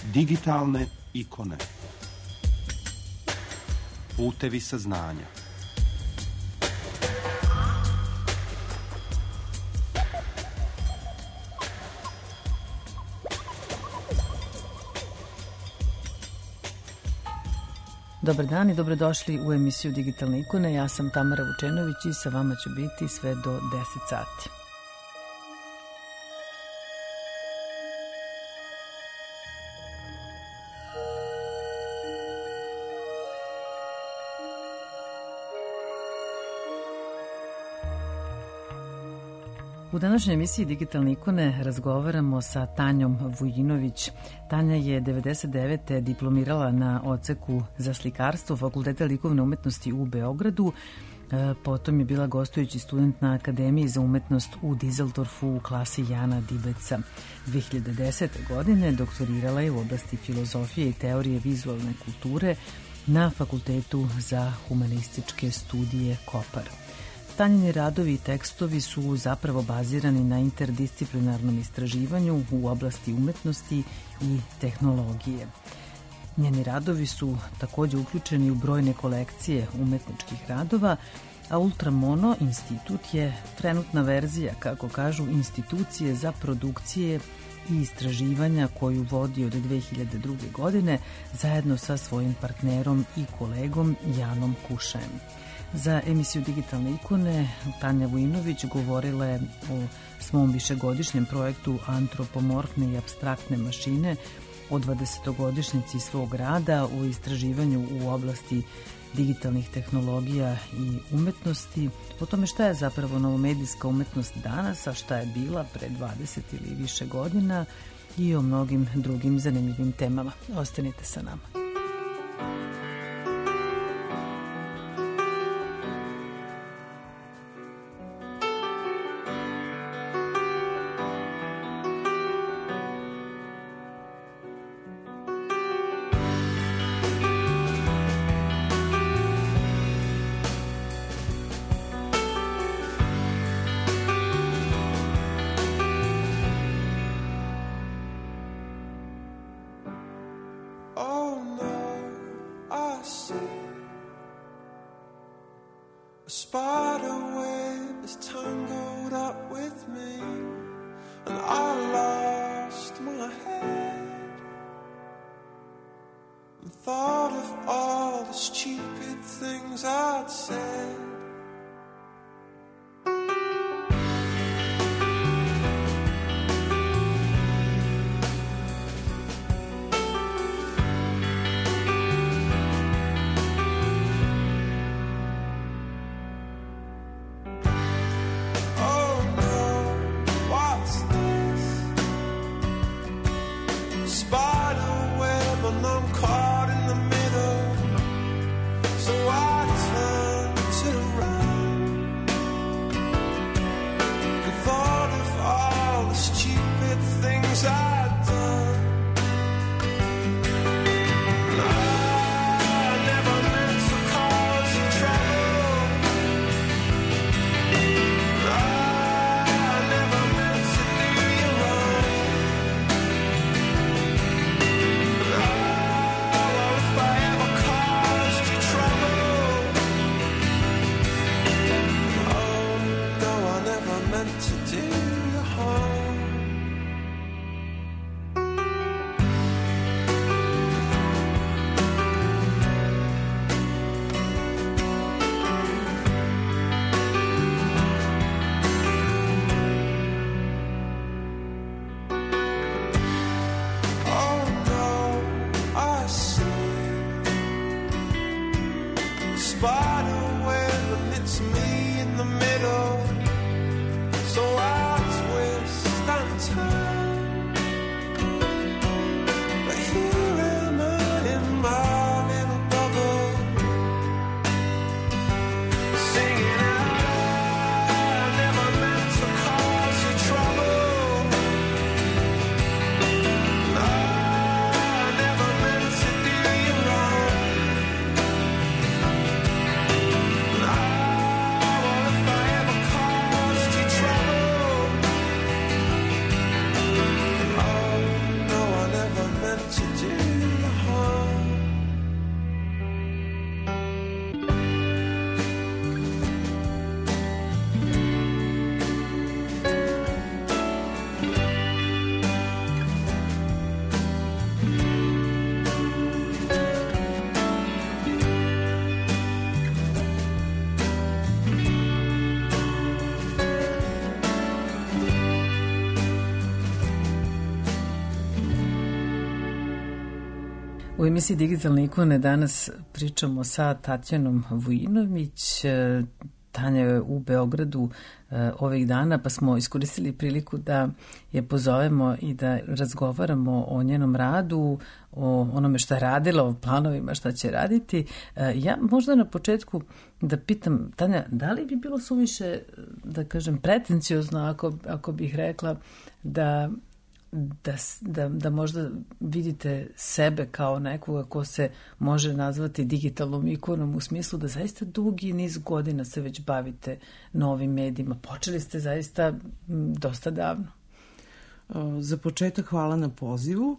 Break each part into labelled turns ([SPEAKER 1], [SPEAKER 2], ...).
[SPEAKER 1] Digitalne ikone. Putevi saznanja.
[SPEAKER 2] Dobar dan i dobrodošli u emisiju Digitalne ikone. Ja sam Tamara Vučenović i sa vama ću biti sve do 10 sati. U današnjoj emisiji Digitalne ikone razgovaramo sa Tanjom Vujinović. Tanja je 1999. diplomirala na odseku za slikarstvo Fakulteta likovne umetnosti u Beogradu. Potom je bila gostujući student na Akademiji za umetnost u Dizeldorfu u klasi Jana Dibeca. 2010. godine doktorirala je u oblasti filozofije i teorije vizualne kulture na Fakultetu za humanističke studije Kopar. Tanjini radovi i tekstovi su zapravo bazirani na interdisciplinarnom istraživanju u oblasti umetnosti i tehnologije. Njeni radovi su takođe uključeni u brojne kolekcije umetničkih radova, a Ultramono institut je trenutna verzija, kako kažu, institucije za produkcije i istraživanja koju vodi od 2002. godine zajedno sa svojim partnerom i kolegom Janom Kušajem. Za emisiju Digitalne ikone Tanja Vujinović govorila je o svom višegodišnjem projektu Antropomorfne i apstraktne mašine, o 20-godišnjici svog rada u istraživanju u oblasti digitalnih tehnologija i umetnosti, o tome šta je zapravo novomedijska umetnost danas, a šta je bila pre 20 ili više godina i o mnogim drugim zanimljivim temama. Ostanite sa nama. U emisiji Digitalne ikone danas pričamo sa Tatjanom Vujinović. Tanja je u Beogradu ovih dana, pa smo iskoristili priliku da je pozovemo i da razgovaramo o njenom radu, o onome što je radila, o planovima šta će raditi. Ja možda na početku da pitam, Tanja, da li bi bilo suviše, da kažem, pretenciozno ako bih rekla da možda vidite sebe kao nekoga ko se može nazvati digitalnom ikonom, u smislu da zaista dugi niz godina se već bavite novim medijima. Počeli ste zaista dosta davno.
[SPEAKER 3] Za početak hvala na pozivu.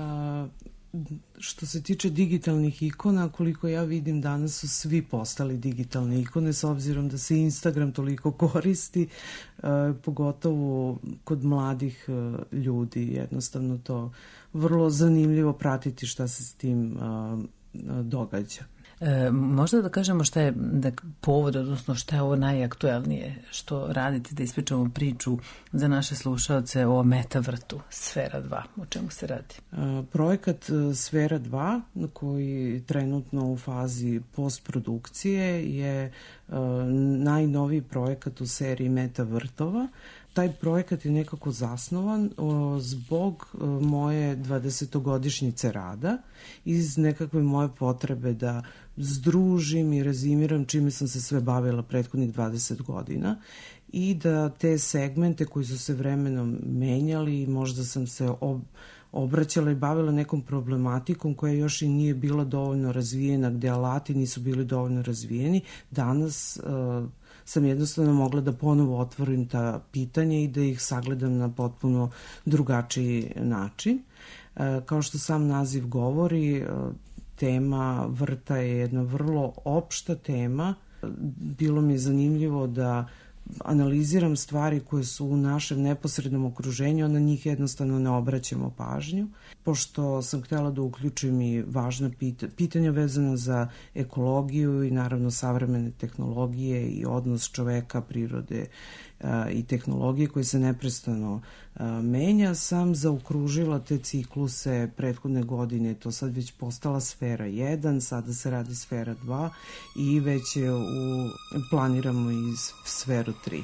[SPEAKER 3] Što se tiče digitalnih ikona, koliko ja vidim, danas su svi postali digitalne ikone, s obzirom da se Instagram toliko koristi, pogotovo kod mladih ljudi. Jednostavno to vrlo zanimljivo pratiti šta se s tim događa.
[SPEAKER 2] Možda da kažemo šta je povod, odnosno šta je ovo najaktuelnije što radite, da ispričamo priču za naše slušaoce o metavrtu Sfera 2. O čemu se radi?
[SPEAKER 3] Projekat Sfera 2, koji je trenutno u fazi postprodukcije, je najnoviji projekat u seriji metavrtova. Taj projekat je nekako zasnovan zbog moje 20-godišnjice rada, iz nekakve moje potrebe da združim i rezimiram čime sam se sve bavila prethodnih 20 godina i da te segmente koji su se vremenom menjali, možda sam se obraćala i bavila nekom problematikom koja još i nije bila dovoljno razvijena, gde alati nisu bili dovoljno razvijeni. Danas sam jednostavno mogla da ponovo otvorim ta pitanja i da ih sagledam na potpuno drugačiji način. Kao što sam naziv govori, tema vrta je jedna vrlo opšta tema. Bilo mi je zanimljivo da analiziram stvari koje su u našem neposrednom okruženju, a na njih jednostavno ne obraćamo pažnju. Pošto sam htjela da uključim i važna pitanja vezana za ekologiju i naravno savremene tehnologije i odnos čoveka, prirode i tehnologije koje se neprestano menja, sam zaokružila te cikluse prethodne godine. To sad već postala Sfera 1, sada se radi Sfera 2 i već je planiramo i Sferu 3.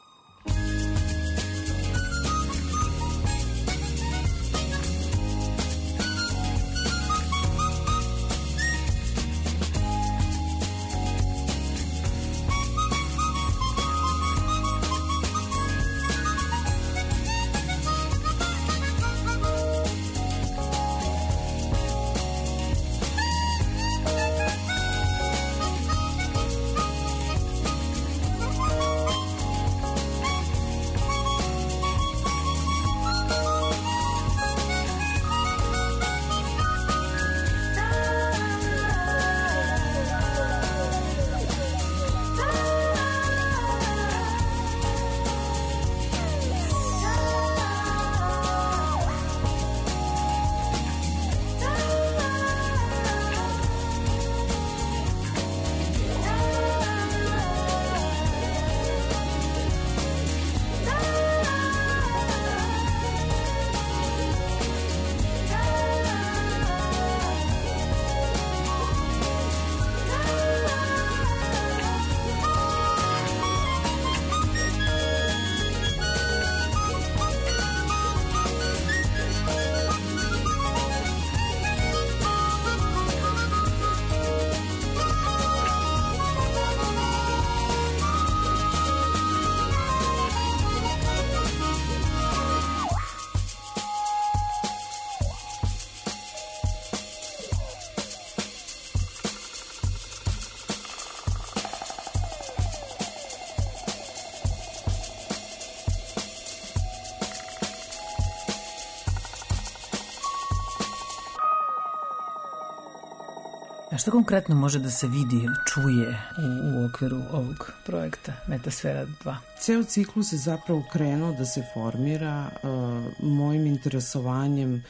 [SPEAKER 2] A što konkretno može da se vidi, čuje u okviru ovog projekta Metasfera 2?
[SPEAKER 3] Ceo ciklus je zapravo krenuo da se formira mojim interesovanjem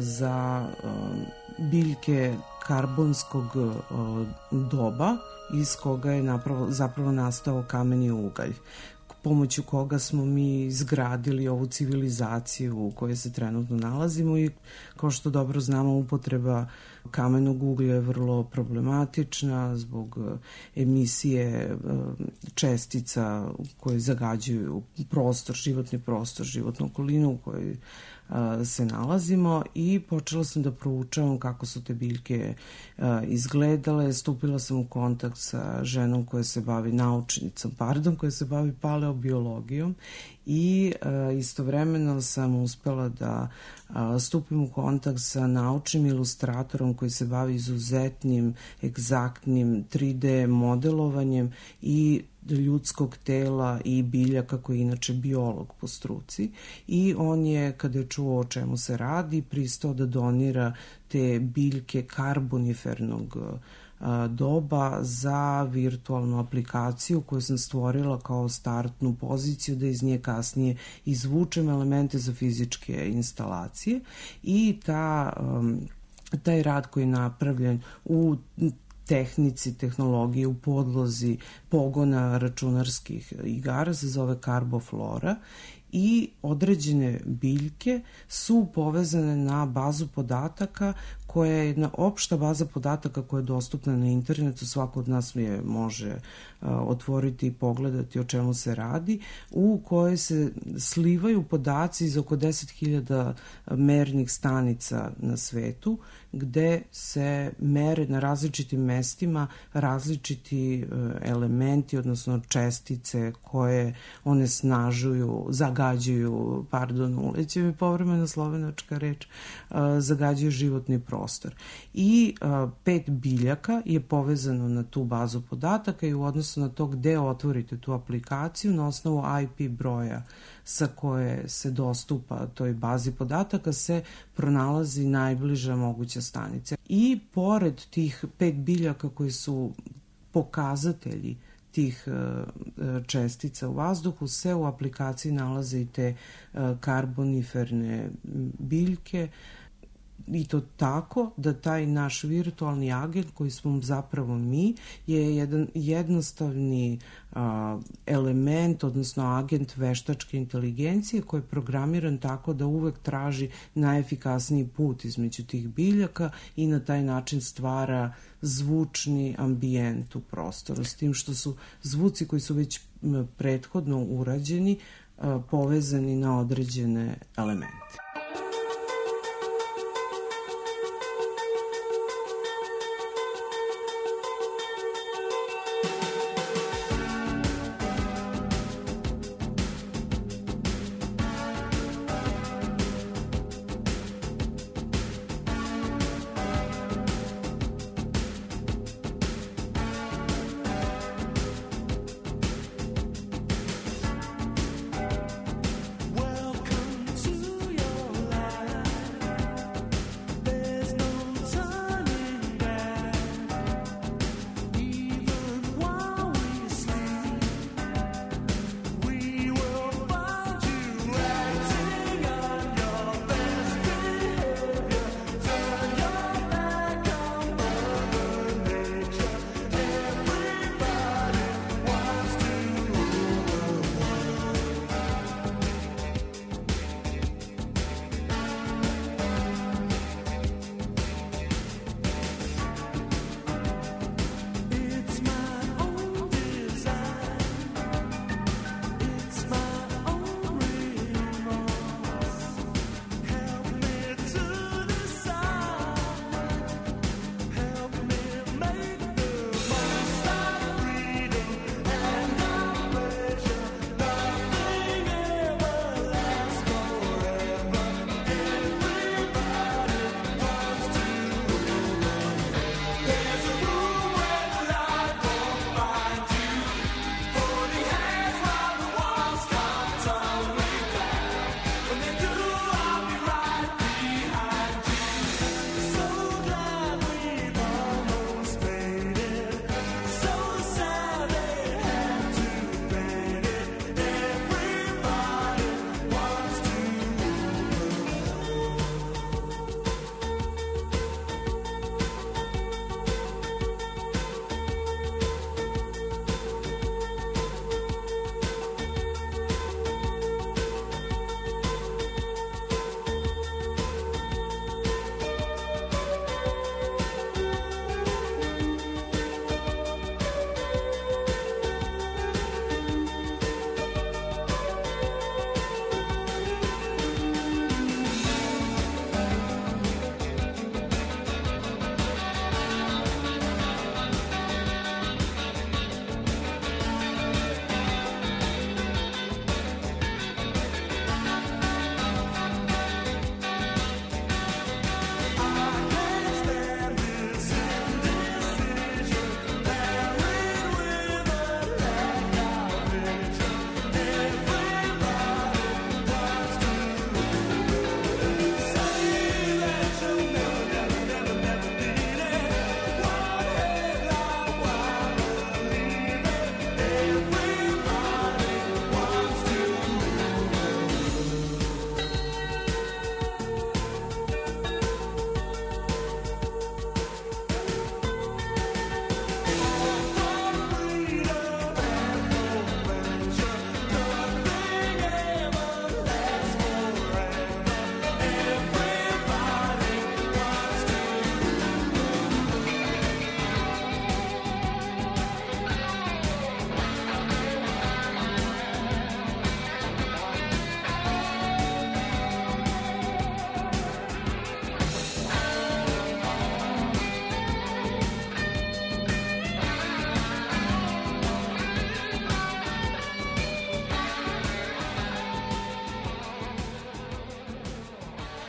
[SPEAKER 3] za biljke karbonskog doba iz koga je zapravo nastao kameni ugalj. pomoću koga smo mi izgradili ovu civilizaciju u kojoj se trenutno nalazimo i kao što dobro znamo upotreba kamenog uglja je vrlo problematična zbog emisije čestica koje zagađuju prostor, životnu okolinu u kojoj se nalazimo i počela sam da proučavam kako su te biljke izgledale. Stupila sam u kontakt sa ženom koja se bavi koja se bavi paleobiologijom i istovremeno sam uspela da stupim u kontakt sa naučnim ilustratorom koji se bavi izuzetnim, egzaktnim 3D modelovanjem i ljudskog tela i biljaka koji je inače biolog po struci i on je, kada je čuo o čemu se radi, pristao da donira te biljke karbonifernog doba za virtualnu aplikaciju koju sam stvorila kao startnu poziciju da iz nje kasnije izvučem elemente za fizičke instalacije i taj rad koji je napravljen u tehnologiji, u podlozi pogona računarskih igara se zove karboflora i određene biljke su povezane na bazu podataka koja je jedna opšta baza podataka koja je dostupna na internetu, svako od nas je može otvoriti i pogledati o čemu se radi, u kojoj se slivaju podaci iz oko 10.000 mernih stanica na svetu, gde se mere na različitim mestima različiti elementi, odnosno čestice koje one zagađuju, uleće mi povremeno slovenačka reč, zagađuju životni prostor. I 5 biljaka je povezano na tu bazu podataka i u odnosu na to gde otvorite tu aplikaciju na osnovu IP broja sa koje se dostupa toj bazi podataka se pronalazi najbliža moguća stanica. I pored tih 5 biljaka koji su pokazatelji tih čestica u vazduhu se u aplikaciji nalaze i te karboniferne biljke i to tako da taj naš virtualni agent koji smo zapravo mi je jedan jednostavni element, odnosno agent veštačke inteligencije koji je programiran tako da uvek traži najefikasniji put između tih biljaka i na taj način stvara zvučni ambijent u prostoru, s tim što su zvuci koji su već prethodno urađeni povezani na određene elemente.
[SPEAKER 4] Welcome to your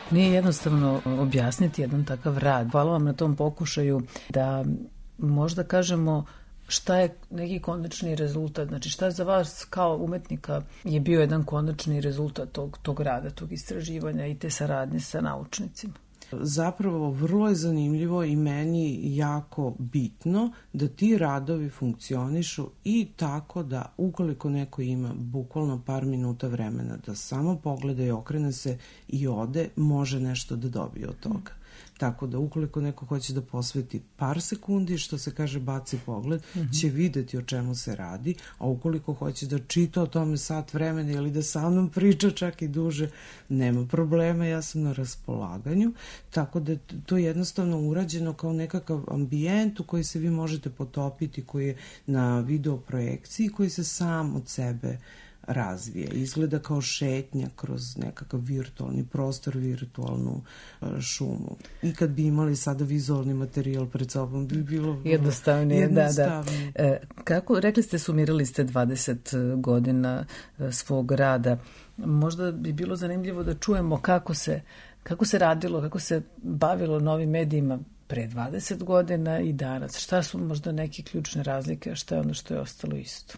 [SPEAKER 2] Nije jednostavno objasniti jedan takav rad. Hvala vam na tom pokušaju da možda kažemo šta je neki konačni rezultat, znači šta za vas kao umetnika je bio jedan konačni rezultat tog rada, tog istraživanja i te saradnje sa naučnicima?
[SPEAKER 3] Zapravo vrlo je zanimljivo i meni jako bitno da ti radovi funkcionišu i tako da ukoliko neko ima bukvalno par minuta vremena da samo pogleda i okrene se i ode, može nešto da dobije od toga. Tako da ukoliko neko hoće da posveti par sekundi, što se kaže baci pogled, će videti o čemu se radi, a ukoliko hoće da čita o tome sat vremena ili da sa mnom priča čak i duže, nema problema, ja sam na raspolaganju. Tako da to je jednostavno urađeno kao nekakav ambijent u koji se vi možete potopiti, koji je na video projekciji, koji se sam od sebe razvije. Izgleda kao šetnja kroz nekakav virtualni prostor, virtualnu šumu. I kad bi imali sada vizualni materijal pred sobom, bi bilo
[SPEAKER 2] jednostavnije. Da. Kako, rekli ste, sumirali ste 20 godina svog rada. Možda bi bilo zanimljivo da čujemo kako se radilo, kako se bavilo novim medijima pre 20 godina i danas. Šta su možda neke ključne razlike, a šta je ono što je ostalo isto?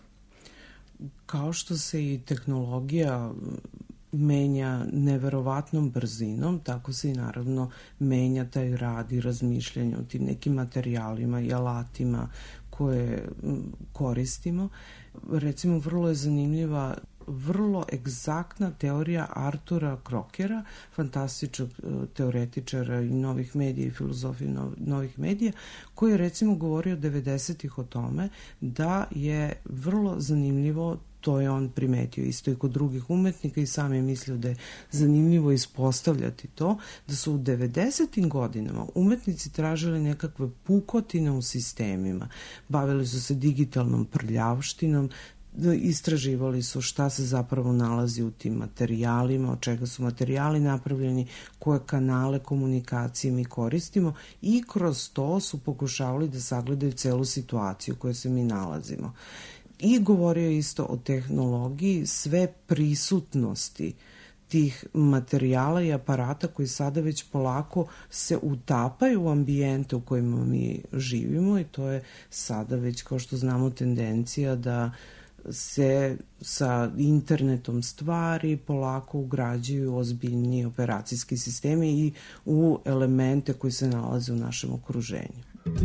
[SPEAKER 3] Kao što se i tehnologija menja neverovatnom brzinom, tako se i naravno menja taj rad i razmišljanje o tim nekim materijalima i alatima koje koristimo. Recimo, vrlo je zanimljiva, vrlo egzaktna teorija Artura Krokera, fantastičnog teoretičara i novih medija i filozofije novih medija, koji je recimo govorio 90-ih o tome da je vrlo zanimljivo, to je on primetio isto i kod drugih umetnika i sam je mislio da je zanimljivo ispostavljati to, da su u 90-im godinama umetnici tražili nekakve pukotine u sistemima, bavili su se digitalnom prljavštinom, istraživali su šta se zapravo nalazi u tim materijalima, od čega su materijali napravljeni, koje kanale komunikacije mi koristimo i kroz to su pokušavali da sagledaju celu situaciju u kojoj se mi nalazimo. I govorio isto o tehnologiji, sve prisutnosti tih materijala i aparata koji sada već polako se utapaju u ambijente u kojima mi živimo i to je sada već, kao što znamo, tendencija da se sa internetom stvari polako ugrađuju ozbiljniji operacijski sistemi i u elemente koji se nalaze u našem okruženju.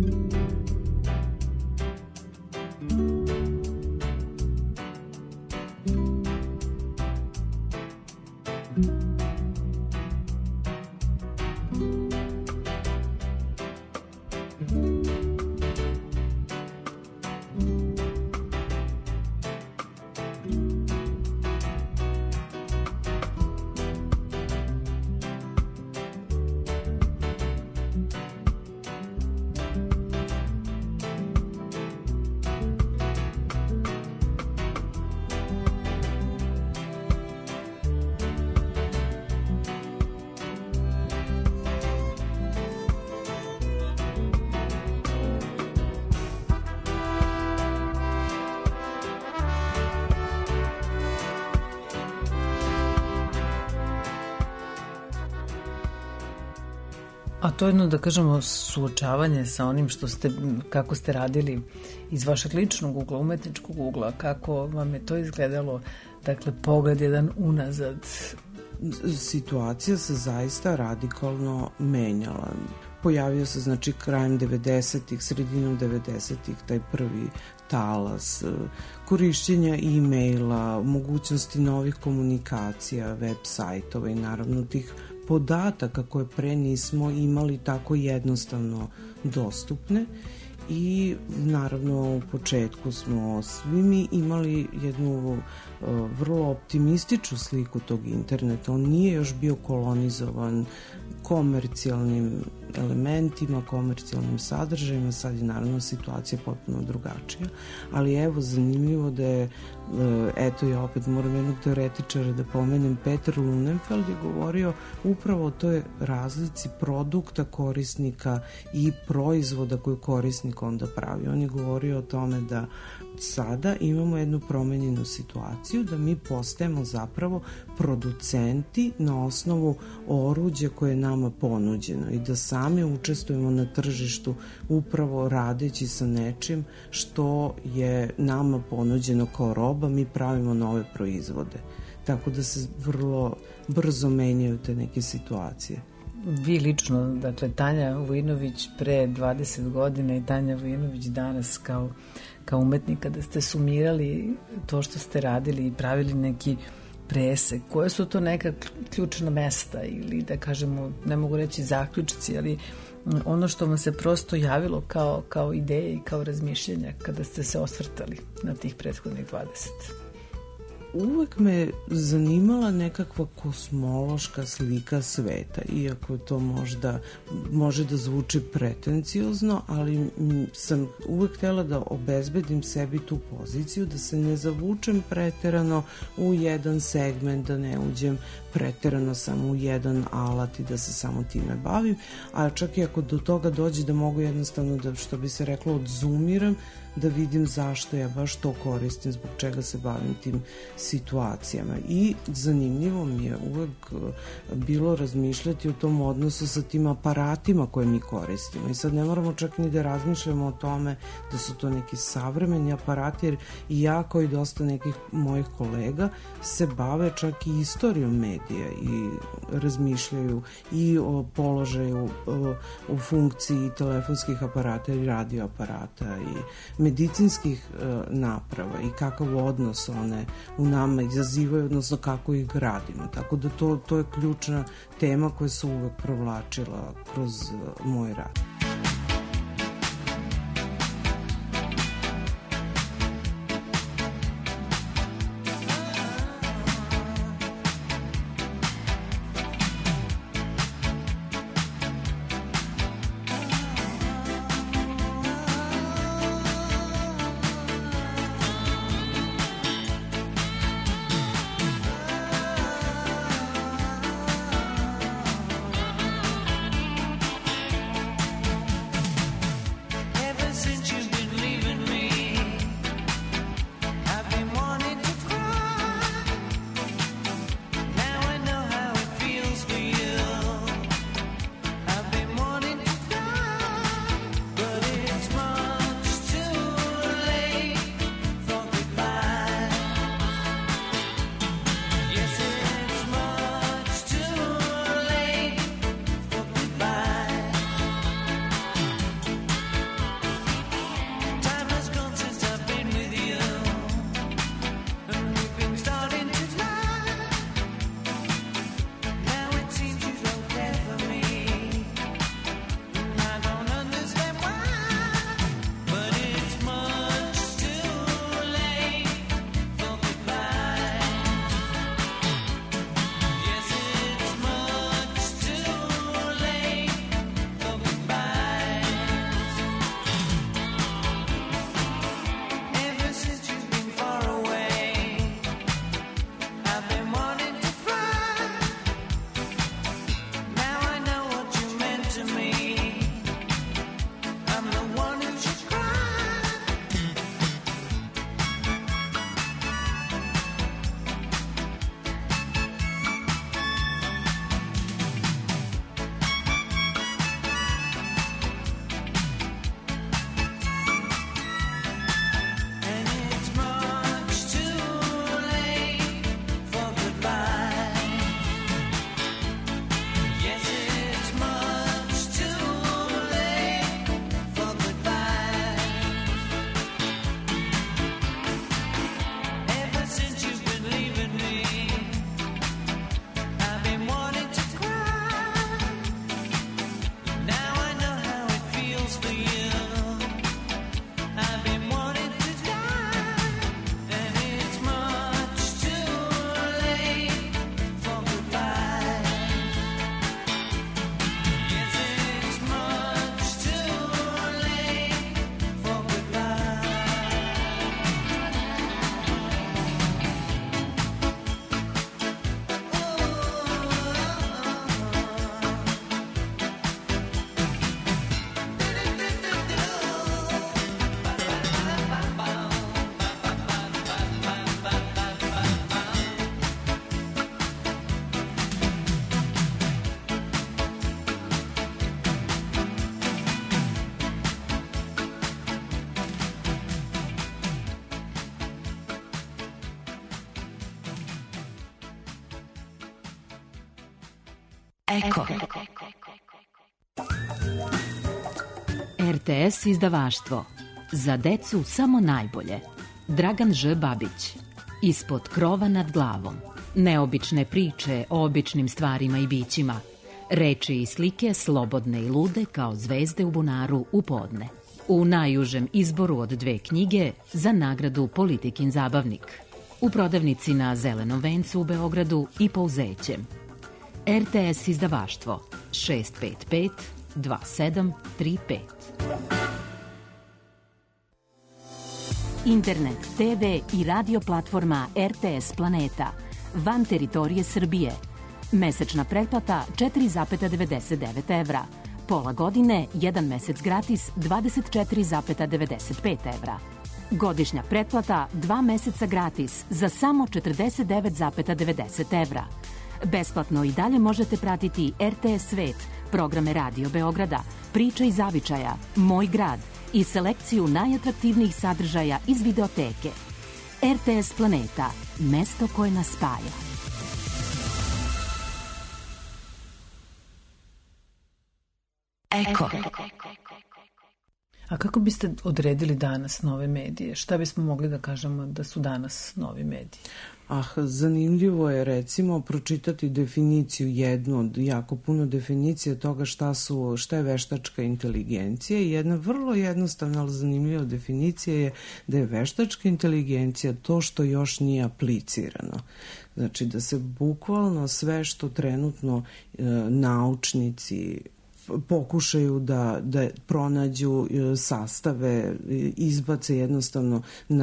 [SPEAKER 2] A to je jedno, da kažemo, suočavanje sa onim kako ste radili iz vašeg ličnog ugla, umetničkog ugla, kako vam je to izgledalo, dakle, pogled jedan unazad.
[SPEAKER 3] Situacija se zaista radikalno menjala. Pojavio se, znači, krajem 90-ih, sredinom 90-ih, taj prvi talas korišćenja e-maila, mogućnosti novih komunikacija, web sajtova i naravno tih podataka koje pre nismo imali tako jednostavno dostupne. I naravno u početku smo svi mi imali jednu vrlo optimističnu sliku tog interneta. On nije još bio kolonizovan komercijalnim elementima elementima, komercijalnim sadržajima. Sad je naravno situacija potpuno drugačija, ali evo zanimljivo da je, eto ja opet moram jednog teoretičara da pomenem, Peter Lunenfeld je govorio upravo o toj razlici produkta korisnika i proizvoda koju korisnik onda pravi. On je govorio o tome da sada imamo jednu promenjenu situaciju, da mi postajemo zapravo producenti na osnovu oruđa koje je nama ponuđeno i da sami učestvujemo na tržištu upravo radeći sa nečim što je nama ponuđeno kao roba, mi pravimo nove proizvode. Tako da se vrlo brzo menjaju te neke situacije.
[SPEAKER 2] Vi lično, dakle Tanja Vujinović pre 20 godina i Tanja Vujinović danas kao umetnik, kada ste sumirali to što ste radili i pravili neki presek, koje su to neka ključna mesta ili da kažemo, ne mogu reći zaključci, ali ono što vam se prosto javilo kao ideje i kao razmišljenja kada ste se osvrtali na tih prethodnih 20?
[SPEAKER 3] Uvek me zanimala nekakva kosmološka slika sveta, iako to možda može da zvuči pretenciozno, ali sam uvek htela da obezbedim sebi tu poziciju, da se ne zavučem preterano u jedan segment, da ne uđem preterano samo u jedan alat i da se samo time bavim, a čak i ako do toga dođe da mogu jednostavno da, što bi se reklo, odzumiram, da vidim zašto ja baš to koristim, zbog čega se bavim tim situacijama. I zanimljivo mi je uvek bilo razmišljati o tom odnosu sa tim aparatima koje mi koristimo. I sad ne moramo čak ni da razmišljamo o tome da su to neki savremeni aparati, jer i ja kao i dosta nekih mojih kolega se bave čak i istorijom medija i razmišljaju i o položaju u funkciji telefonskih aparata i radio aparata i medicinskih naprava i kakav odnos one u nama izazivaju, odnosno kako ih gradimo. Tako da to je ključna tema koja se uvek provlačila kroz moj rad.
[SPEAKER 4] Eko. RTS izdavaštvo. Za decu samo najbolje. Dragan Ž. Babić. Ispod krova nad glavom. Neobične priče o običnim stvarima i bićima. Reči i slike slobodne i lude kao zvezde u bunaru u podne. U najužem izboru od 2 knjige za nagradu Politikin zabavnik. U prodavnici na Zelenom vencu u Beogradu i Pouzećem. RTS izdavaštvo 655 2735. Internet, TV i radio platforma RTS Planeta. Van teritorije Srbije. Mesečna pretplata 4,99 evra. Pola godine, 1 mesec gratis 24,95 evra. Godišnja pretplata 2 meseca gratis za samo 49,90 evra. Besplatno i dalje možete pratiti RTS Svet, programe Radio Beograda, Priče iz zavičaja, Moj grad i selekciju najatraktivnijih sadržaja iz videoteke. RTS Planeta, mesto koje nas spaja.
[SPEAKER 5] Eko.
[SPEAKER 2] A kako biste odredili danas nove medije? Šta bismo mogli da kažemo da su danas novi mediji?
[SPEAKER 3] Zanimljivo je recimo pročitati definiciju, jednu od jako puno definicija toga šta je veštačka inteligencija. Jedna vrlo jednostavna, ali zanimljiva definicija je da je veštačka inteligencija to što još nije aplicirano. Znači da se bukvalno sve što trenutno naučnici pokušaju da pronađu sastave, izbace jednostavno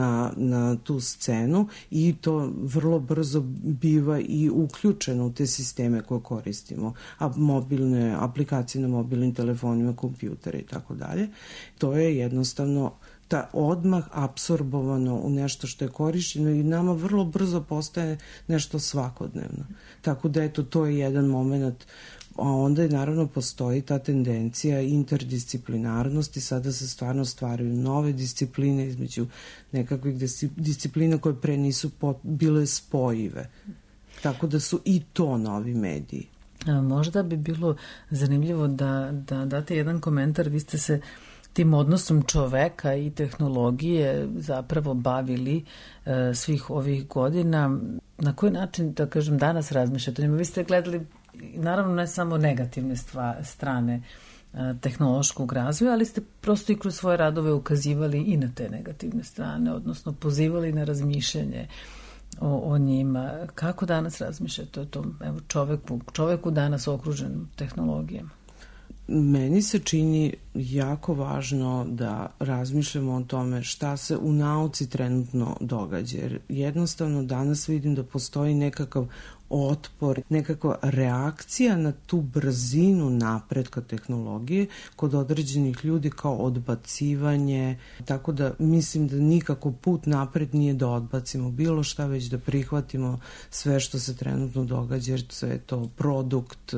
[SPEAKER 3] na tu scenu i to vrlo brzo biva i uključeno u te sisteme koje koristimo, a mobilne aplikacije na mobilnim telefonima, kompjutere i tako dalje. To je jednostavno odmah apsorbovano u nešto što je korišćeno i nama vrlo brzo postaje nešto svakodnevno. Tako da eto, to je jedan moment. A onda je naravno postoji ta tendencija interdisciplinarnosti, sada se stvarno stvaraju nove discipline između nekakvih disciplina koje pre nisu bile spojive. Tako da su i to novi mediji.
[SPEAKER 2] Možda bi bilo zanimljivo da date jedan komentar. Vi ste se tim odnosom čoveka i tehnologije zapravo bavili svih ovih godina. Na koji način, da kažem, danas razmišljate? Vi ste gledali naravno ne samo negativne strane tehnološkog razvoja, ali ste prosto i kroz svoje radove ukazivali i na te negativne strane, odnosno pozivali na razmišljanje o njima. Kako danas razmišljate o tom čoveku danas okružen tehnologijama?
[SPEAKER 3] Meni se čini jako važno da razmišljamo o tome šta se u nauci trenutno događa. Jer jednostavno danas vidim da postoji nekakav otpor, nekakva reakcija na tu brzinu napretka tehnologije kod određenih ljudi kao odbacivanje, tako da mislim da nikako put napred nije da odbacimo bilo šta, već da prihvatimo sve što se trenutno događa, jer sve je to produkt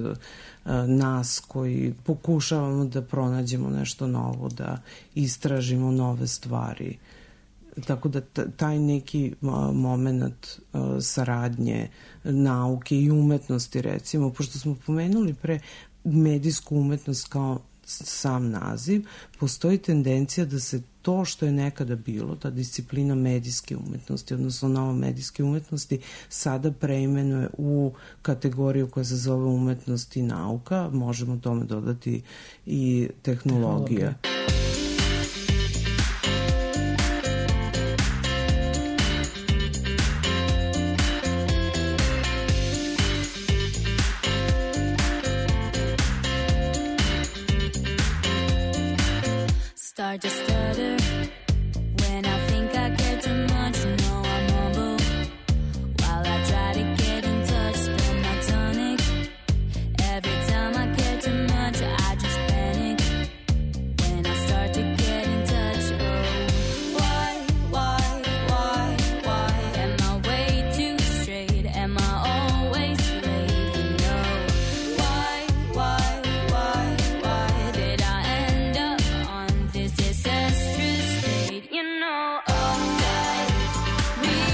[SPEAKER 3] nas koji pokušavamo da pronađemo nešto novo, da istražimo nove stvari. Tako da taj neki moment saradnje nauke i umetnosti, recimo, pošto smo pomenuli pre medijsku umetnost kao sam naziv, postoji tendencija da se to što je nekada bilo, ta disciplina medijske umetnosti, odnosno nova medijske umetnosti, sada preimenuje u kategoriju koja se zove umetnost i nauka. Možemo tome dodati i tehnologija.
[SPEAKER 6] Start to stutter when I think I care too much. No, I'm humble while I try to get in touch. Spill my tonic every time I care too much. I just panic when I start to get in touch. Oh, why am I way too straight? Am I always late? You know, why did I end up on this disastrous state? You know, all day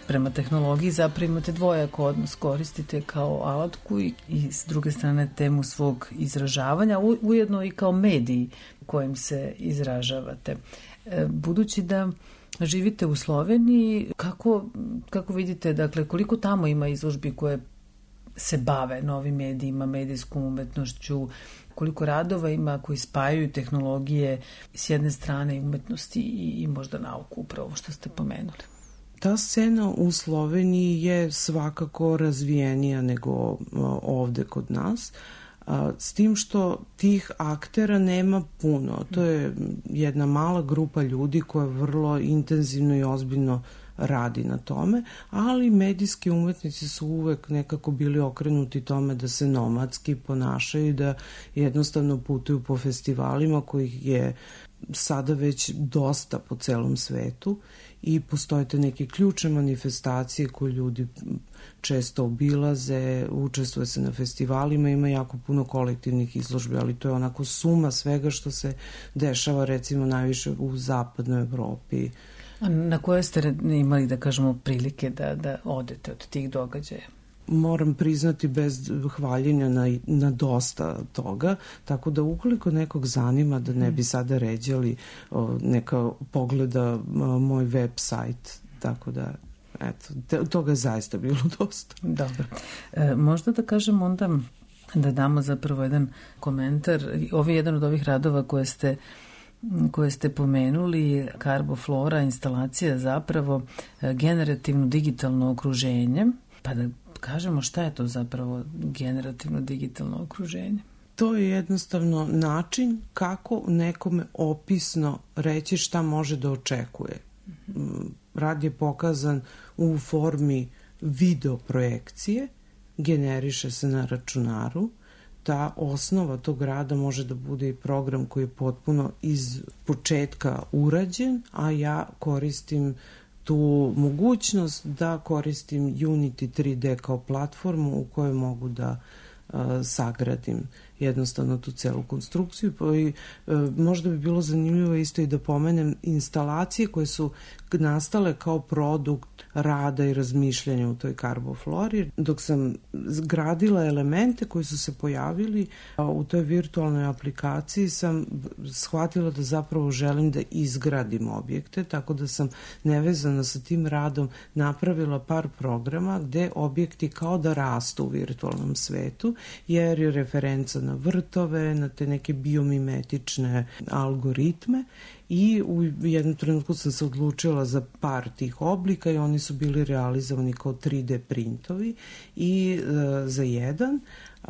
[SPEAKER 2] prema tehnologiji, zapravo imate dvojak odnos, koristite kao alatku i s druge strane temu svog izražavanja, ujedno i kao mediji kojim se izražavate. Budući da živite u Sloveniji, kako vidite, dakle, koliko tamo ima izložbi koje se bave novim medijima, medijskom umetnošću, koliko radova ima koji spajaju tehnologije s jedne strane i umetnosti i možda nauku, upravo što ste pomenuli?
[SPEAKER 3] Ta scena u Sloveniji je svakako razvijenija nego ovde kod nas, s tim što tih aktera nema puno. To je jedna mala grupa ljudi koja vrlo intenzivno i ozbiljno radi na tome, ali medijski umetnici su uvek nekako bili okrenuti tome da se nomadski ponašaju i da jednostavno putuju po festivalima kojih je sada već dosta po celom svetu i postoje te neke ključne manifestacije koje ljudi često obilaze, učestvuje se na festivalima, ima jako puno kolektivnih izložbi, ali to je onako suma svega što se dešava recimo najviše u zapadnoj Evropi.
[SPEAKER 2] A na koje ste imali, da kažemo, prilike da odete od tih događaja?
[SPEAKER 3] Moram priznati bez hvaljenja na dosta toga, tako da ukoliko nekog zanima da ne bi sada ređali, neka pogleda moj web sajt, tako da eto, toga je zaista bilo dosta.
[SPEAKER 2] Dobro. Možda da kažem onda da damo zapravo jedan komentar. Ovo je jedan od ovih radova koje ste pomenuli, Carboflora, instalacija zapravo generativno digitalno okruženje. Pa da kažemo šta je to zapravo generativno digitalno okruženje?
[SPEAKER 3] To je jednostavno način kako nekome opisno reći šta može da očekuje. Rad je pokazan u formi video projekcije, generiše se na računaru. Ta osnova tog rada može da bude i program koji je potpuno iz početka urađen, a ja koristim tu mogućnost da koristim Unity 3D kao platformu u kojoj mogu da sagradim jednostavno tu celu konstrukciju. I možda bi bilo zanimljivo isto i da pomenem instalacije koje su nastale kao produkt rada i razmišljanja u toj Carboflori. Dok sam gradila elemente koji su se pojavili u toj virtualnoj aplikaciji, sam shvatila da zapravo želim da izgradim objekte, tako da sam nevezano sa tim radom napravila par programa gde objekti kao da rastu u virtualnom svetu, jer je referenca na vrtove, na te neke biomimetične algoritme i u jednom trenutku sam se odlučila za par tih oblika i oni su bili realizovani kao 3D printovi i za jedan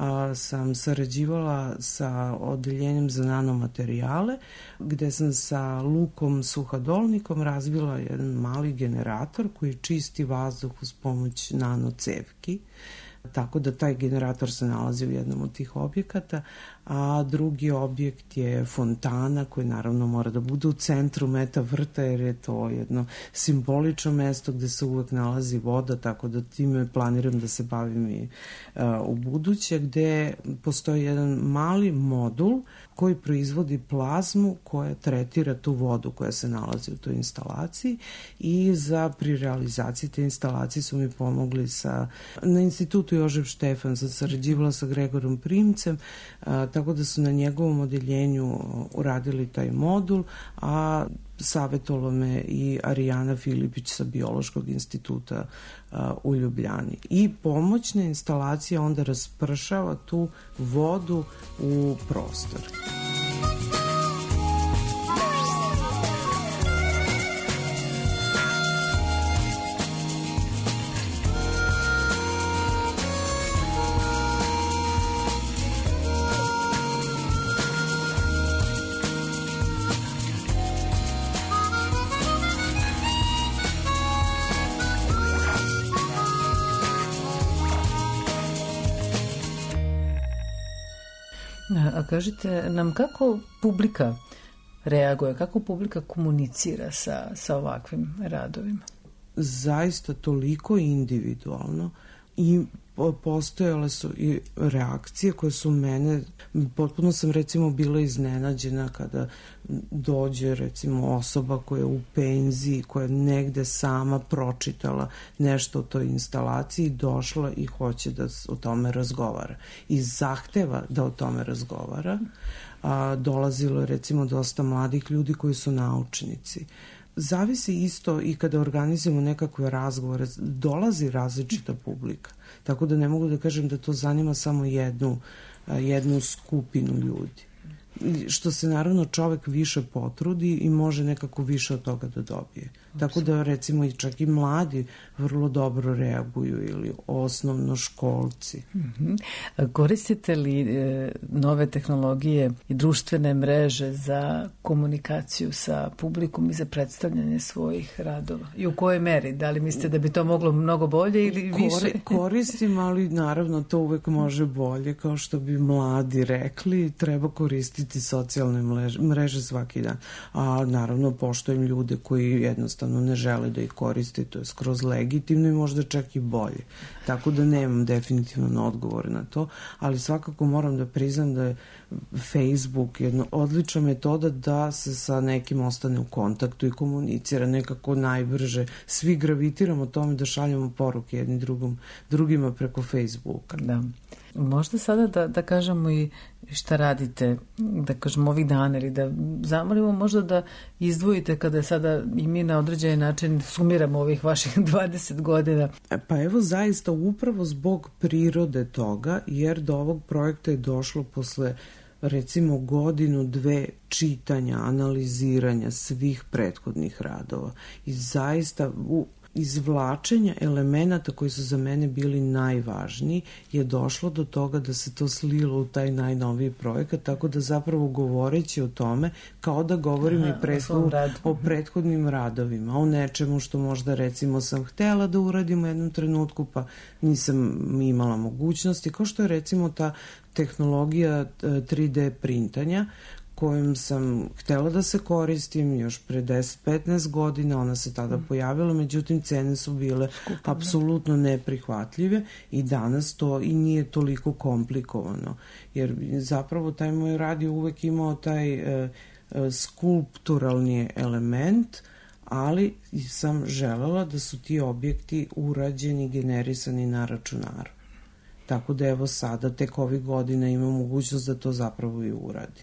[SPEAKER 3] sam sarađivala sa odeljenjem za nanomaterijale gde sam sa Lukom Suhadolnikom razvila jedan mali generator koji čisti vazduh uz pomoć nanocevki. Tako da taj generator se nalazi u jednom od tih objekata, a drugi objekt je fontana koji naravno mora da bude u centru meta vrta jer je to jedno simbolično mesto gde se uvek nalazi voda, tako da time planiram da se bavim i u buduće, gde postoji jedan mali modul koji proizvodi plazmu koja tretira tu vodu koja se nalazi u toj instalaciji i pri realizaciji te instalacije su mi pomogli na institutu Jožef Štefan, sam sarađivala sa Gregorom Primcem, tako da su na njegovom odeljenju uradili taj modul, a savjetovala me i Arijana Filipić sa Biološkog instituta u Ljubljani. I pomoćna instalacija onda raspršava tu vodu u prostor.
[SPEAKER 2] A kažite nam kako publika reaguje, kako publika komunicira sa ovakvim radovima?
[SPEAKER 3] Zaista toliko individualno i postojale su i reakcije koje su mene, potpuno sam recimo bila iznenađena kada dođe recimo osoba koja je u penziji, koja je negde sama pročitala nešto o toj instalaciji, došla i hoće da o tome razgovara i zahteva da o tome razgovara. Dolazilo je recimo dosta mladih ljudi koji su naučnici. Zavisi isto i kada organizujemo nekakve razgovore, dolazi različita publika. Tako da ne mogu da kažem da to zanima samo jednu skupinu ljudi. Što se naravno čovek više potrudi i može nekako više od toga da dobije. Tako da recimo i čak i mladi vrlo dobro reaguju ili osnovno školci.
[SPEAKER 2] Koristite li nove tehnologije i društvene mreže za komunikaciju sa publikom i za predstavljanje svojih radova? I u kojoj meri? Da li mislite da bi to moglo mnogo bolje ili više?
[SPEAKER 3] Koristim, ali naravno to uvek može bolje. Kao što bi mladi rekli, treba koristiti socijalne mreže svaki dan. A naravno poštujem ljude koji jednostavno ne žele da ih koriste, to je skroz legitimno i možda čak i bolje. Tako da nemam definitivno odgovor na to, ali svakako moram da priznam da je Facebook jedna odlična metoda da se sa nekim ostane u kontaktu i komunicira nekako najbrže. Svi gravitiramo tome da šaljamo poruke jedni drugima preko Facebooka.
[SPEAKER 2] Da. Možda sada da kažemo i šta radite, da kažemo ovih dana ili da zamolimo možda da izdvojite kada sada i mi na određeni način sumiramo ovih vaših 20 godina.
[SPEAKER 3] Pa evo zaista upravo zbog prirode toga, jer do ovog projekta je došlo posle recimo godinu, dve čitanja, analiziranja svih prethodnih radova i zaista izvlačenja elemenata koji su za mene bili najvažniji je došlo do toga da se to slilo u taj najnoviji projekat, tako da zapravo govoreći o tome kao da govorim i o prethodnim radovima, o nečemu što možda recimo sam htela da uradim u jednom trenutku pa nisam imala mogućnosti, kao što je recimo ta tehnologija 3D printanja kojom sam htela da se koristim još pre 10-15 godina, ona se tada pojavila, međutim cene su bile apsolutno neprihvatljive i danas to i nije toliko komplikovano, jer zapravo taj moj rad je uvek imao taj skulpturalni element, ali sam želela da su ti objekti urađeni, generisani na računaru. Tako da evo sada, tek ovih godina imam mogućnost da to zapravo i uradim.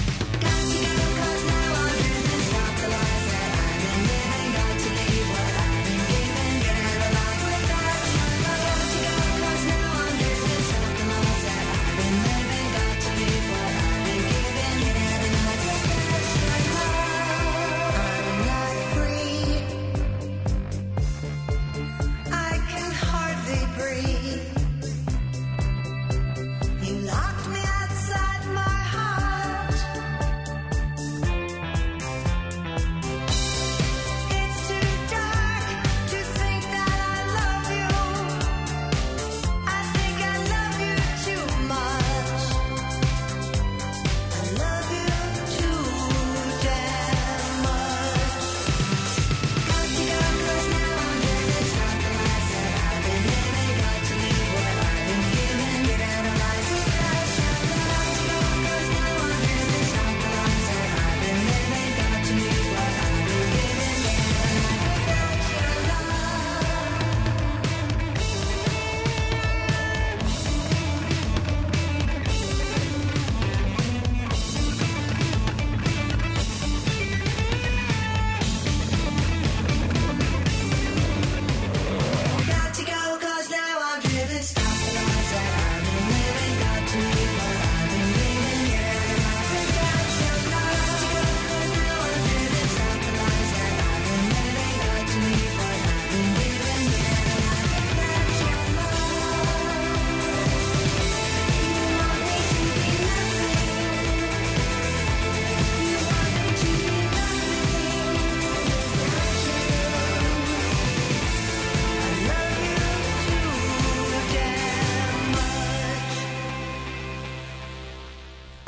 [SPEAKER 5] Got to go 'cause now I'm losing, stop the lies that I'm in, and got to leave what I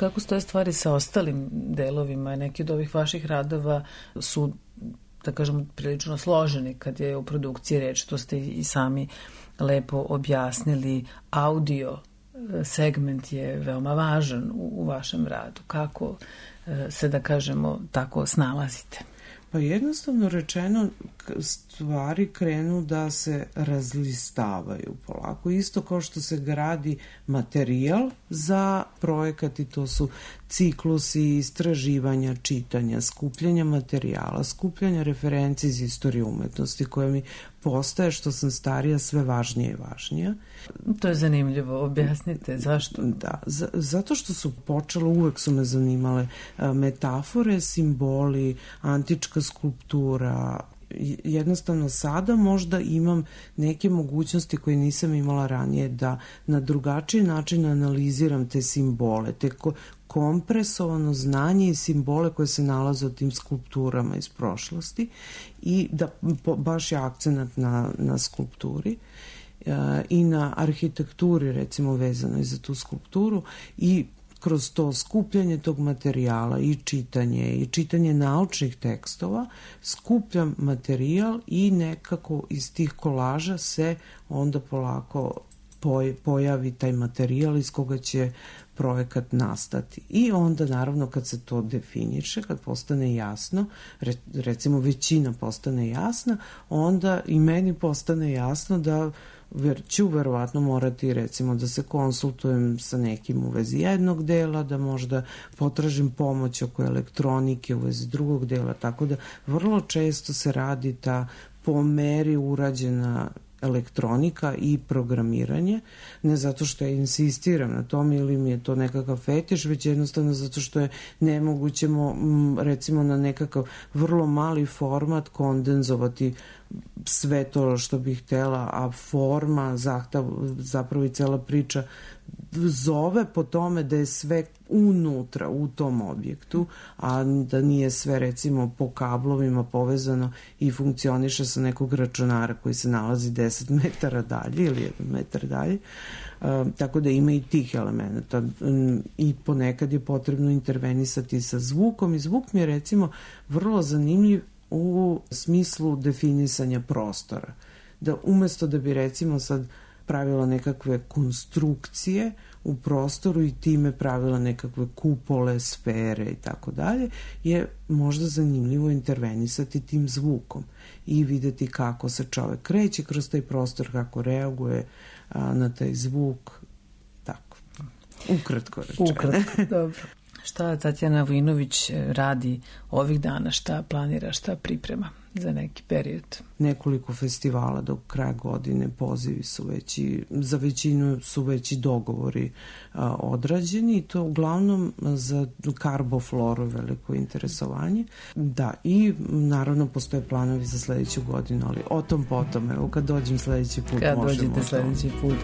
[SPEAKER 2] kako stoje stvari sa ostalim delovima? Neki od ovih vaših radova su, da kažemo, prilično složeni kad je u produkciji reč, to ste i sami lepo objasnili. Audio segment je veoma važan u vašem radu. Kako se, da kažemo, tako snalazite?
[SPEAKER 3] Pa jednostavno rečeno, stvari krenu da se razlistavaju polako. Isto kao što se gradi materijal za projekat, i to su ciklusi istraživanja, čitanja, skupljanja materijala, skupljanja referenci iz istorije umetnosti, koje mi postaje, što sam starija, sve važnije i važnije.
[SPEAKER 2] To je zanimljivo, objasnite zašto?
[SPEAKER 3] Da, zato što su počele, uvek su me zanimale metafore, simboli, antička skulptura. Jednostavno sada možda imam neke mogućnosti koje nisam imala ranije, da na drugačiji način analiziram te simbole, te kompresovano znanje i simbole koje se nalaze u tim skulpturama iz prošlosti, i da baš je akcenat na skulpturi i na arhitekturi, recimo, vezano za tu skulpturu, i kroz to skupljanje tog materijala i čitanje naučnih tekstova, skupljam materijal i nekako iz tih kolaža se onda polako pojavi taj materijal iz koga će projekat nastati. I onda, naravno, kad se to definiše, kad postane jasno, recimo većina postane jasna, onda i meni postane jasno da ću verovatno morati, recimo, da se konsultujem sa nekim u vezi jednog dela, da možda potražim pomoć oko elektronike u vezi drugog dela, tako da vrlo često se radi ta po meri urađena elektronika i programiranje, ne zato što ja insistiram na tom ili mi je to nekakav fetiš, već jednostavno zato što je nemoguće, recimo, na nekakav vrlo mali format kondenzovati sve to što bih htela, a forma zapravo i cela priča zove po tome da je sve unutra u tom objektu, a da nije sve, recimo, po kablovima povezano i funkcioniše sa nekog računara koji se nalazi 10 metara dalje ili 1 metar dalje. Tako da ima i tih elementa, i ponekad je potrebno intervenisati sa zvukom, i zvuk mi je, recimo, vrlo zanimljiv u smislu definisanja prostora. Da umesto da bi, recimo, sad pravila nekakve konstrukcije u prostoru i time pravila nekakve kupole, sfere i tako dalje, je možda zanimljivo intervenisati tim zvukom i videti kako se čovek kreće kroz taj prostor, kako reaguje na taj zvuk. Tako, ukratko rečeno.
[SPEAKER 2] Ukratko, dobro. Šta Tatjana Vujinović radi ovih dana, šta planira, šta priprema za neki period?
[SPEAKER 3] Nekoliko festivala do kraja godine, pozivi su već i za većinu su već i dogovori odrađeni, i to uglavnom za karbofloru veliko interesovanje. Da, i naravno postoje planovi za sledeću godinu, ali o tom potom, evo kad dođem sledeći put
[SPEAKER 2] kad
[SPEAKER 3] možemo.
[SPEAKER 2] Kad dođete sledeći put.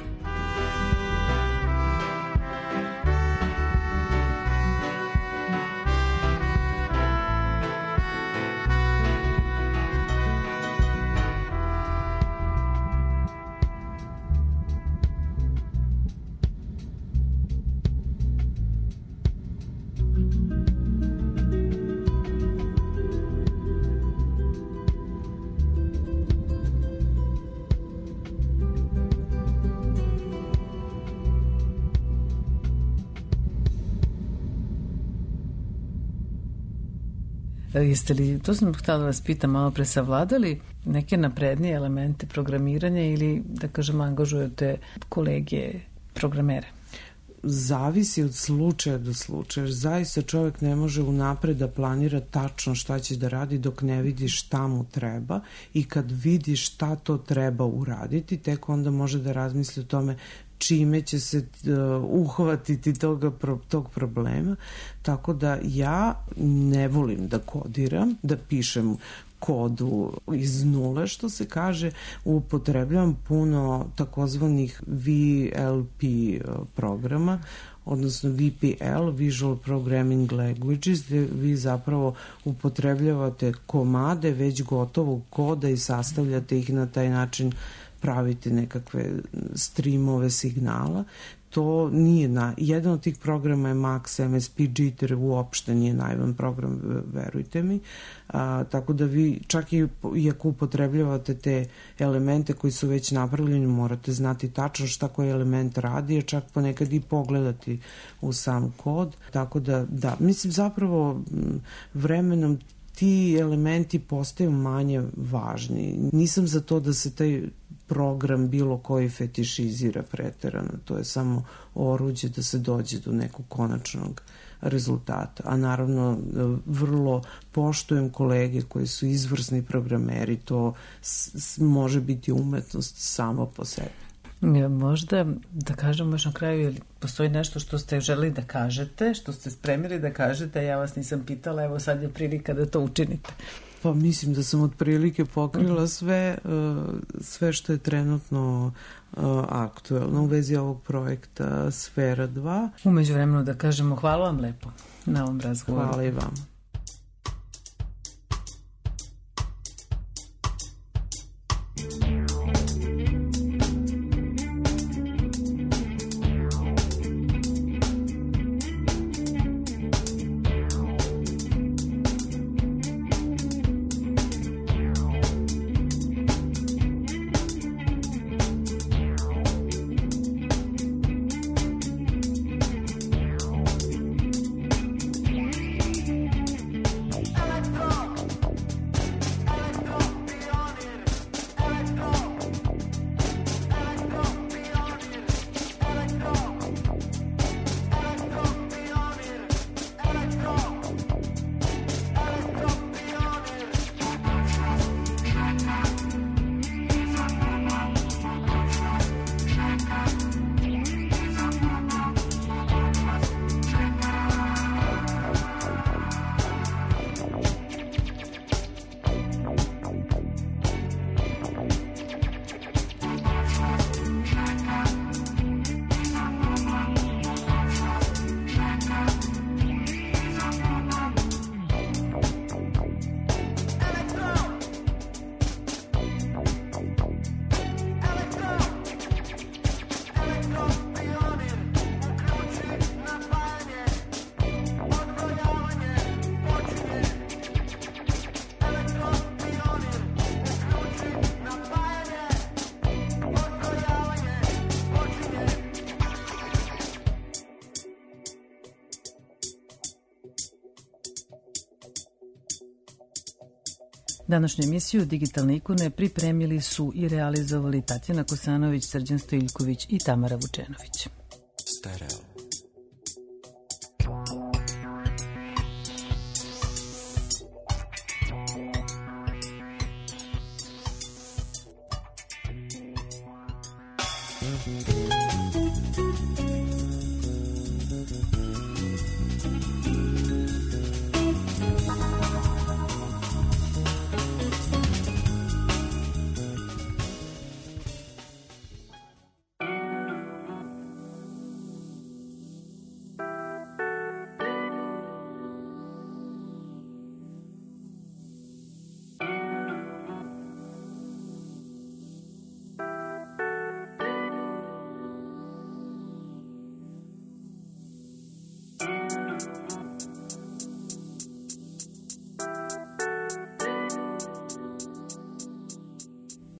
[SPEAKER 2] Jeste li, to sam htjela da vas pitam, malo pre savladali neke naprednije elemente programiranja ili, da kažem, angažujete kolege programere?
[SPEAKER 3] Zavisi od slučaja do slučaja. Zaista čovjek ne može unapred da planira tačno šta će da radi dok ne vidi šta mu treba, i kad vidi šta to treba uraditi, tek onda može da razmisli o tome čime će se uhvatiti tog problema. Tako da ja ne volim da kodiram, da pišem kodu iz nule, što se kaže. Upotrebljavam puno takozvanih VLP programa, odnosno VPL, Visual Programming Languages, gde vi zapravo upotrebljavate komade već gotovog koda i sastavljate ih na taj način, pravite nekakve streamove signala, to nije jedan od tih programa je Max, MSP, Jitter uopšte nije naivan program, verujte mi. Tako da vi čak i ako upotrebljavate te elemente koji su već napravljeni, morate znati tačno šta koji element radi, a čak ponekad i pogledati u sam kod. Tako da, mislim zapravo vremenom ti elementi postaju manje važni. Nisam za to da se taj program bilo koji fetišizira preterano. To je samo oruđe da se dođe do nekog konačnog rezultata. A naravno, vrlo poštujem kolege koji su izvrsni programeri. To može biti umetnost samo po sebi.
[SPEAKER 2] Možda da kažem baš na kraju, ili postoji nešto što ste želeli da kažete, što ste spremili da kažete, a ja vas nisam pitala, evo sad je prilika da to učinite.
[SPEAKER 3] Pa mislim da sam otprilike pokrila sve što je trenutno aktuelno u vezi ovog projekta Sfera 2.
[SPEAKER 2] Umeđu vremenu da kažemo hvala vam lepo na ovom razgovoru.
[SPEAKER 3] Hvala i vama.
[SPEAKER 2] Današnju emisiju Digitalne ikone pripremili su i realizovali Tatjana Kosanović, Srđan Stojiljković i Tamara Vučenović.
[SPEAKER 5] Stereo.